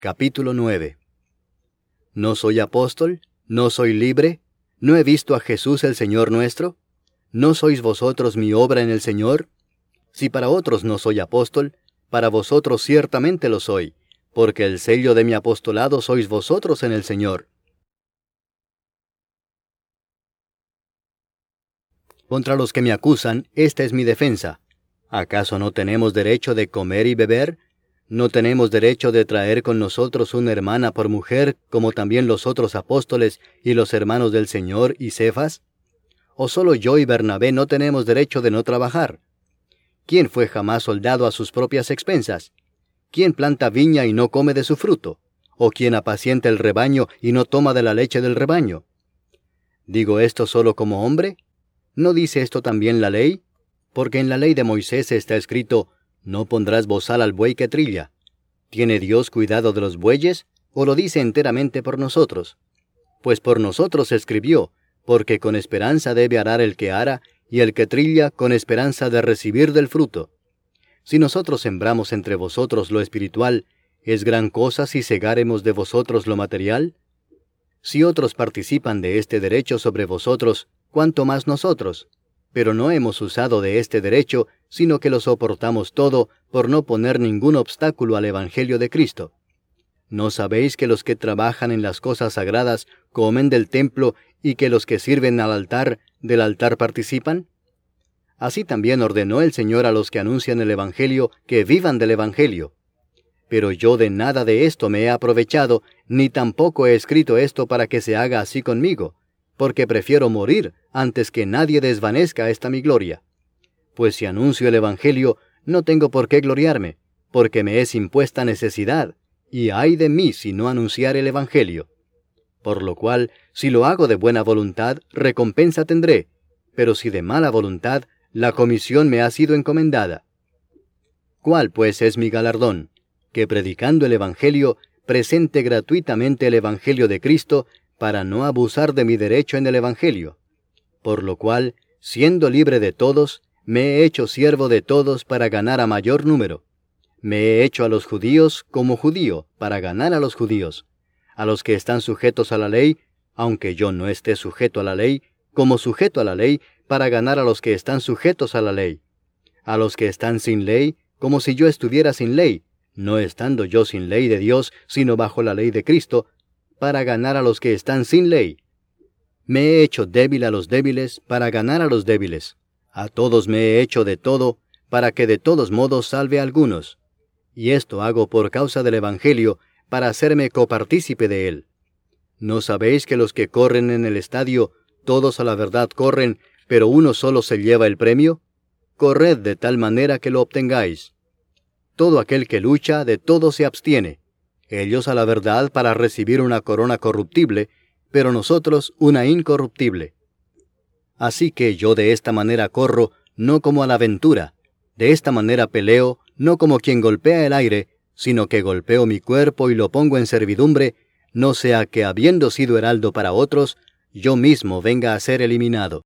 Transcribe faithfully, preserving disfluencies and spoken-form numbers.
Capítulo nueve. ¿No soy apóstol? ¿No soy libre? ¿No he visto a Jesús el Señor nuestro? ¿No sois vosotros mi obra en el Señor? Si para otros no soy apóstol, para vosotros ciertamente lo soy, porque el sello de mi apostolado sois vosotros en el Señor. Contra los que me acusan, esta es mi defensa. ¿Acaso no tenemos derecho de comer y beber? ¿No tenemos derecho de traer con nosotros una hermana por mujer, como también los otros apóstoles y los hermanos del Señor y Cefas? ¿O solo yo y Bernabé no tenemos derecho de no trabajar? ¿Quién fue jamás soldado a sus propias expensas? ¿Quién planta viña y no come de su fruto? ¿O quién apacienta el rebaño y no toma de la leche del rebaño? ¿Digo esto solo como hombre? ¿No dice esto también la ley? Porque en la ley de Moisés está escrito: no pondrás bozal al buey que trilla. ¿Tiene Dios cuidado de los bueyes, o lo dice enteramente por nosotros? Pues por nosotros escribió, porque con esperanza debe arar el que ara, y el que trilla con esperanza de recibir del fruto. Si nosotros sembramos entre vosotros lo espiritual, ¿es gran cosa si segáremos de vosotros lo material? Si otros participan de este derecho sobre vosotros, ¿cuánto más nosotros? Pero no hemos usado de este derecho, sino que lo soportamos todo, por no poner ningún obstáculo al Evangelio de Cristo. ¿No sabéis que los que trabajan en las cosas sagradas comen del templo, y que los que sirven al altar, del altar participan? Así también ordenó el Señor a los que anuncian el Evangelio, que vivan del Evangelio. Pero yo de nada de esto me he aprovechado, ni tampoco he escrito esto para que se haga así conmigo, porque prefiero morir antes que nadie desvanezca esta mi gloria. Pues si anuncio el Evangelio, no tengo por qué gloriarme, porque me es impuesta necesidad, y ay de mí si no anunciar el Evangelio. Por lo cual, si lo hago de buena voluntad, recompensa tendré, pero si de mala voluntad, la comisión me ha sido encomendada. ¿Cuál pues es mi galardón? Que predicando el Evangelio, presente gratuitamente el Evangelio de Cristo, para no abusar de mi derecho en el Evangelio. Por lo cual, siendo libre de todos, me he hecho siervo de todos para ganar a mayor número. Me he hecho a los judíos como judío, para ganar a los judíos. A los que están sujetos a la ley, aunque yo no esté sujeto a la ley, como sujeto a la ley, para ganar a los que están sujetos a la ley. A los que están sin ley, como si yo estuviera sin ley, no estando yo sin ley de Dios, sino bajo la ley de Cristo, para ganar a los que están sin ley. Me he hecho débil a los débiles, para ganar a los débiles. A todos me he hecho de todo, para que de todos modos salve a algunos. Y esto hago por causa del Evangelio, para hacerme copartícipe de él. ¿No sabéis que los que corren en el estadio, todos a la verdad corren, pero uno solo se lleva el premio? Corred de tal manera que lo obtengáis. Todo aquel que lucha, de todo se abstiene. Ellos a la verdad para recibir una corona corruptible, pero nosotros una incorruptible. Así que yo de esta manera corro, no como a la aventura. De esta manera peleo, no como quien golpea el aire, sino que golpeo mi cuerpo y lo pongo en servidumbre, no sea que habiendo sido heraldo para otros, yo mismo venga a ser eliminado.